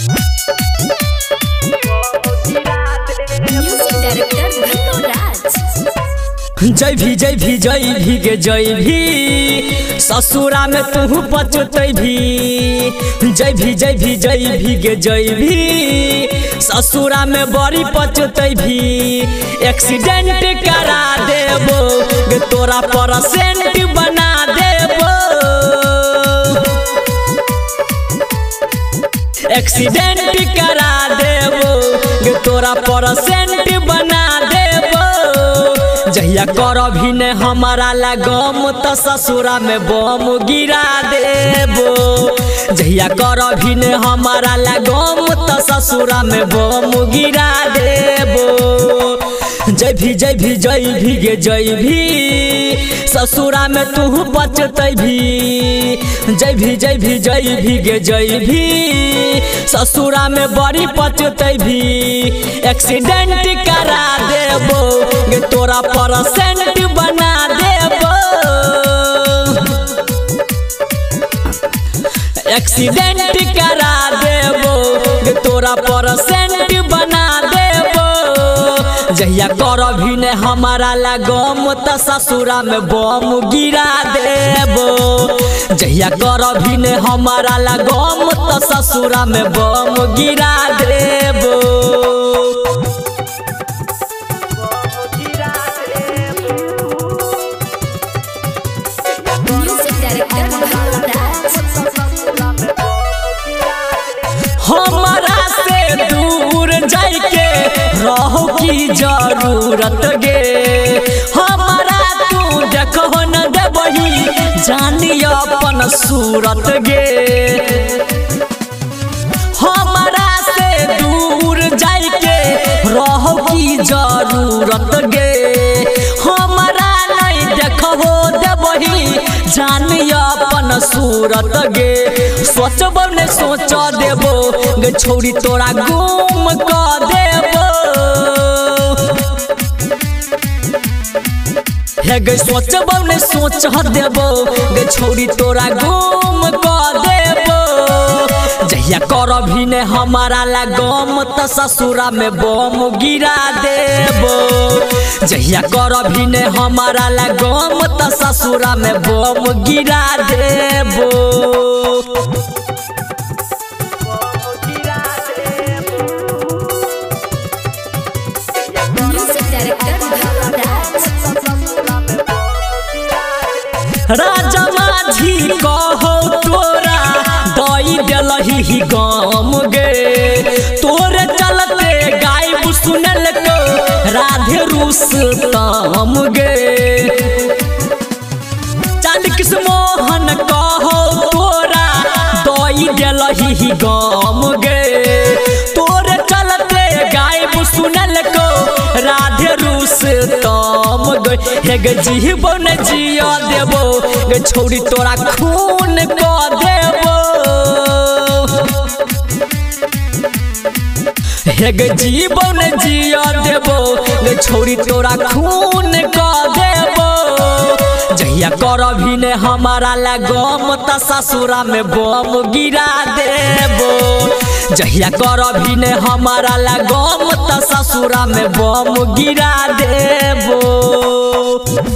जय भी गे जय भी ससुरा में तू पचतै भी। जय भी गे जय भी ससुरा में बड़ी पचतै भी। एक्सीडेंट करा देबो गे तोरा परसेंट बना देबो। एक्सीडेंट करा देबो गे तोरा परसेंट बना देबो। जहिया कर भी ने हमारा लगम त ससुरा में बम गिरा देबो। जहिया कर भी ने हमारा लगम त ससुरा में बम गिरा देबो। जय भी गे जय भी ससुरा में तू बचतै भी। जय भी गे जय भी ससुरा में बड़ी पचतै भी। एक्सीडेंट करा देबो गे तोरा परसेंट बना देबो। एक्सीडेंट करा देबो गे तोरा परसेंट बना देबो। जहिया कर भी ने हमारा लगम त ससुरा में बम गिरा देबो। जहिया कर भी ने हमारा लगम त ससुरा में बम गिरा देबो। हमारा से दूर जाके रहो की जरूरत गे। हमारा तू देखो न देबही जानी अपन सूरत गे। हमारा से दूर जाके रहो की जरूरत गे। हमारा नहीं देखो देबही जानी अपन सूरत गे। सोचबो ने सोच देबो गे छोड़ी तोरा गुम कर देबो। हे गे सोचबो ने सोच देबो गे छोड़ी तोरा गुम कर देबो। जहिया कर भी ने हमारा लगम त ससुरा में बम गिरा देबो। जहिया कर भी ने हमारा लगम त ससुरा में बम गिरा देबो। राजा माझी कहो तोरा दई दिलही गम गे। तोरे चलते गायब सुनल को राधे रुस्तम गे। चालिक मोहन कहो तोरा दई दिलही गम गे। तोरे चलते गायब सुनल को राधे रुस्तम गे। हे गे जीबो न जिया देबो गे छोड़ी तोरा खून को देबो। हे गे जीबो न जिया देबो गे छोड़ी तोरा खून को देबो। जहिया कर भी ने हमारा लगम त ससुरा में बम गिरा देबो। जहिया कर भी ने हमारा लगम त ससुरा में बम गिरा देबो।